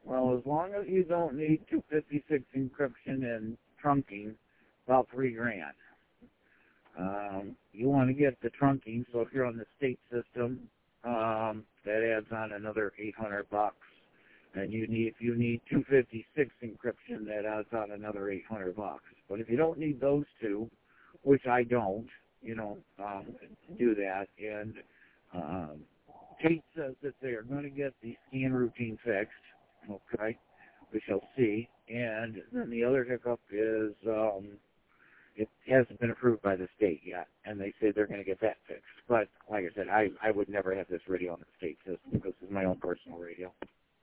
Well, as long as you don't need 256 encryption and trunking, about $3,000. You want to get the trunking, so if you're on the state system, that adds on another $800. And if you need 256 encryption, that adds on another $800. But if you don't need those two, which I don't, do that. And Tate says that they are going to get the scan routine fixed. Okay, we shall see. And then the other hiccup is it hasn't been approved by the state yet, and they say they're going to get that fixed. But like I said, I would never have this radio on the state system because it's my own personal radio.